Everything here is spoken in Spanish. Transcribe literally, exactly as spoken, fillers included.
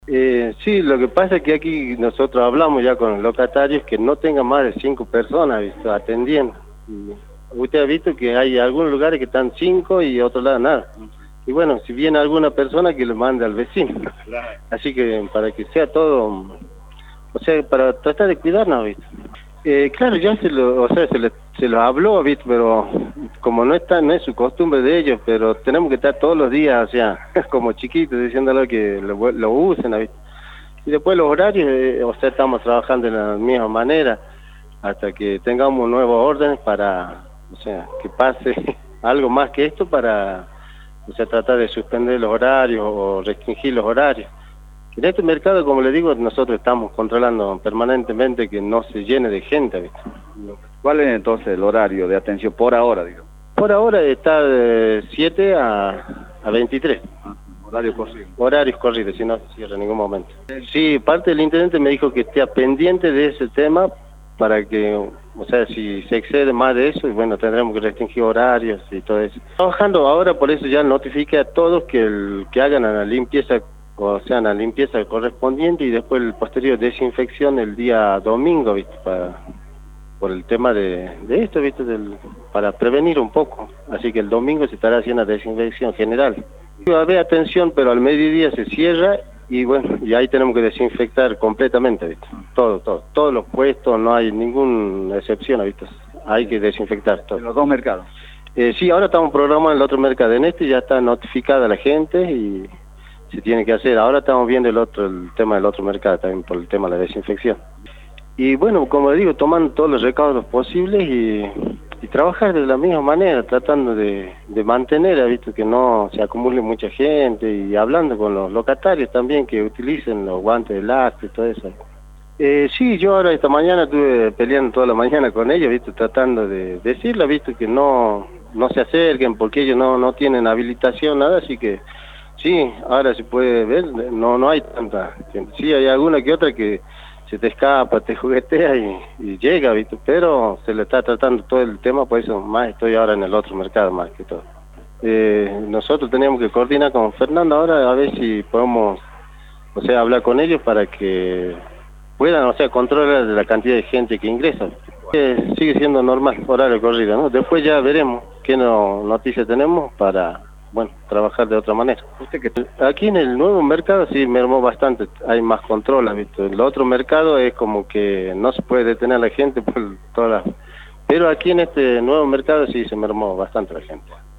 Eh, sí, lo que pasa es que aquí nosotros hablamos ya con los locatarios que no tengan más de cinco personas, ¿visto? Atendiendo. Y usted ha visto que hay algunos lugares que están cinco y otros lados nada. Y bueno, si viene alguna persona que le mande al vecino. Claro. Así que para que sea todo, o sea, para tratar de cuidarnos, ¿viste? Eh, claro, ya se lo, o sea, se le, se lo habló, ¿viste? Pero como no está, no es su costumbre de ellos, pero tenemos que estar todos los días, o sea, como chiquitos, diciéndole que lo, lo usen, ¿viste? Y después los horarios, eh, o sea, estamos trabajando de la misma manera, hasta que tengamos nuevos órdenes para, o sea, que pase algo más que esto para, o sea, tratar de suspender los horarios o restringir los horarios. En este mercado, como le digo, nosotros estamos controlando permanentemente que no se llene de gente, ¿viste? ¿Cuál es entonces el horario de atención por ahora, digo? Por ahora está de siete a veintitrés. Ah, horario corrido. Horarios corridos, si no se cierra en ningún momento. Sí, parte del intendente me dijo que esté pendiente de ese tema para que, o sea, si se excede más de eso, bueno, tendremos que restringir horarios y todo eso. Trabajando ahora, por eso ya notifique a todos que, el, que hagan la limpieza, o sea, la limpieza correspondiente y después el posterior desinfección el día domingo, ¿viste? Para, por el tema de, de esto, ¿viste? Del, para prevenir un poco. Así que el domingo se estará haciendo la desinfección general. Va a haber atención, pero al mediodía se cierra y bueno, y ahí tenemos que desinfectar completamente, ¿viste? Todo, todo. Todos los puestos, no hay ninguna excepción, ¿viste? Hay que desinfectar todo. ¿En los dos mercados? Eh, sí, ahora estamos programando el otro mercado. En este ya está notificada la gente y se tiene que hacer. Ahora estamos viendo el otro, el tema del otro mercado también por el tema de la desinfección. Y bueno, como digo, tomando todos los recaudos posibles y, y trabajar de la misma manera, tratando de, de mantener, visto que no se acumule mucha gente y hablando con los locatarios también que utilicen los guantes de lastre y todo eso. Eh, sí, yo ahora esta mañana estuve peleando toda la mañana con ellos, visto, tratando de decirles, visto que no, no se acerquen porque ellos no, no tienen habilitación, nada, así que sí, ahora se puede ver, no no hay tanta gente. Sí, hay alguna que otra que se te escapa, te juguetea y, y llega, ¿viste? Pero se le está tratando todo el tema, por eso más estoy ahora en el otro mercado, más que todo. Eh, nosotros teníamos que coordinar con Fernando ahora a ver si podemos, o sea, hablar con ellos para que puedan, o sea, controlar la cantidad de gente que ingresa. Eh, sigue siendo normal, horario corrido, ¿no? Después ya veremos qué no, noticias tenemos para, bueno, trabajar de otra manera. Usted que aquí en el nuevo mercado sí mermó bastante, hay más control, ¿ha visto? El otro mercado es como que no se puede detener a la gente por todas las... Pero aquí en este nuevo mercado sí se mermó bastante la gente.